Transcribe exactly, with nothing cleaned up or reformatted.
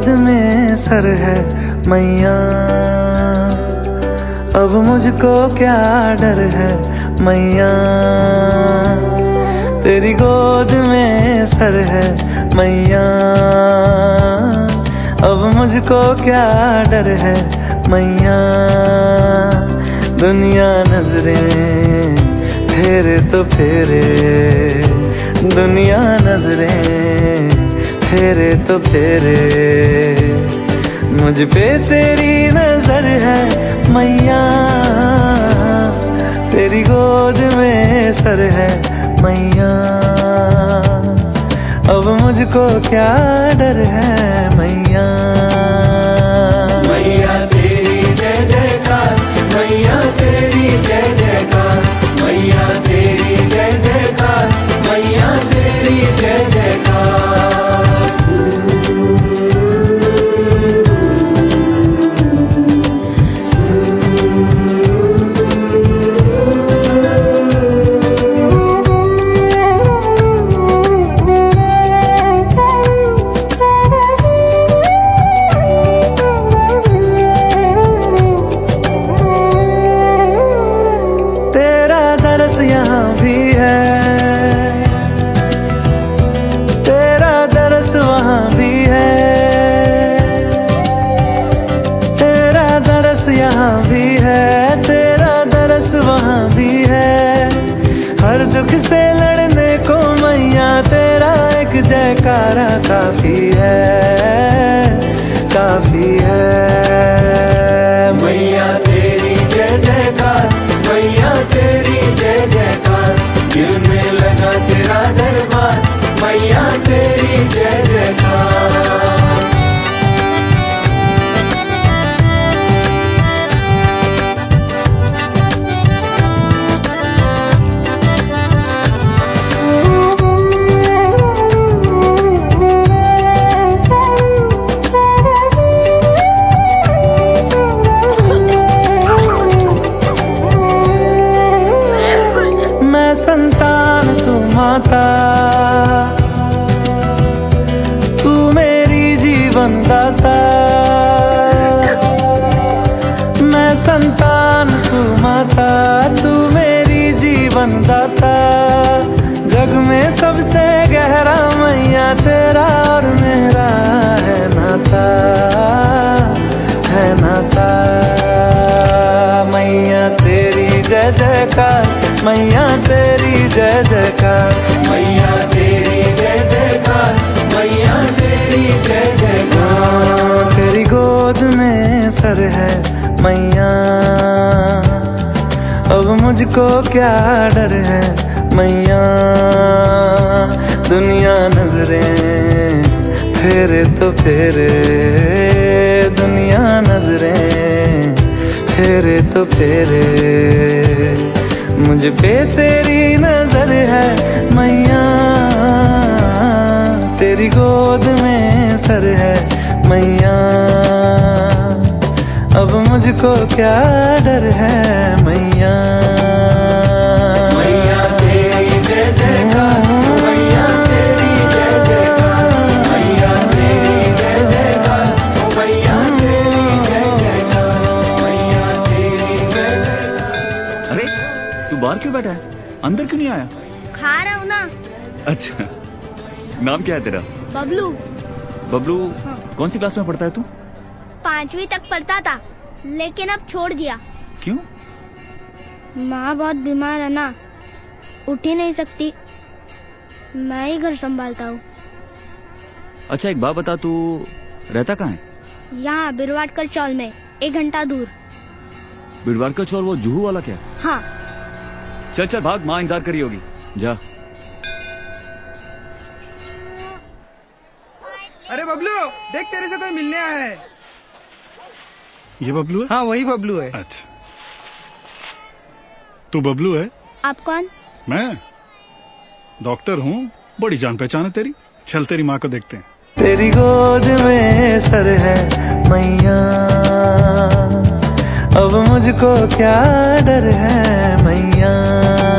में सर है मैया, अब मुझको क्या डर है मैया। तेरी गोद में सर है मैया, अब मुझको क्या डर है मैया। दुनिया नजरें फेरे तो फेरे, दुनिया नजरें फेरे तो फेरे, मुझ पे तेरी नजर है मैया। तेरी गोद में सर है मैया, अब मुझको क्या डर है मैया। मैया तेरी जय जयकार, मैया तेरी जय जयकार, मैया तेरी जय जयकार, मैया तेरी जय जयकार। यहाँ भी है, तेरा दरस वहाँ भी है, तेरा दरस यहाँ भी है, तेरा दरस वहाँ भी है। हर दुख से लड़ने को मैया तेरा एक जयकारा काफी है, काफी है। मैया तेरी जय जयकार, मैया तेरी जय जयकार, दिल में लगा तेरा दरबार, मैया तेरी जय जयकार। मैं संतान तू माता, तू मेरी जीवन दाता। मैं संतान तू माता, तू मेरी जीवन दाता। जग में सबसे गहरा मैया तेरा और मेरा है नाता, है नाता। मैया तेरी जय जयकार, मैया तेरी जय जयकार, मैया तेरी जय जयकार, मैया तेरी जय जयकार। तेरी गोद में सर है मैया, अब मुझको क्या डर है मैया। दुनिया नजरें फेरे तो फेरे, दुनिया नजरें फेरे तो फेरे, मुझ पे तेरी नजर है मैया। तेरी गोद में सर है मैया, अब मुझको क्या डर है मैया। मैया तेरी जय जयकार, मैया तेरी जय जयकार, मैया तेरी जय जयकार, मैया तेरी जय जयकार, मैया तेरी जय जयकार। अरे तू बाहर क्यों बैठा है, अंदर क्यों नहीं आया? खा रहा हूँ ना। अच्छा, नाम क्या है तेरा? बबलू। बबलू? हाँ। कौन सी क्लास में पढ़ता है तू? पांचवी तक पढ़ता था, लेकिन अब छोड़ दिया। क्यों? माँ बहुत बीमार है ना, उठ ही नहीं सकती, मैं ही घर संभालता हूँ। अच्छा एक बात बता, तू रहता कहाँ है? यहाँ बिरवाटकर चौल में, एक घंटा दूर। बिरवाटकर चौल वो जुहू वाला क्या? हाँ। चल चल भाग, माँ इंतजार करी होगी, जा। अरे बबलू देख, तेरे से कोई मिलने आया है। ये बबलू है? हाँ वही बबलू है। अच्छा, तू बबलू है? आप कौन? मैं डॉक्टर हूँ, बड़ी जान पहचान है तेरी। चल तेरी माँ को देखते हैं। तेरी गोद में सर है मैया, अब मुझको क्या डर है मैया।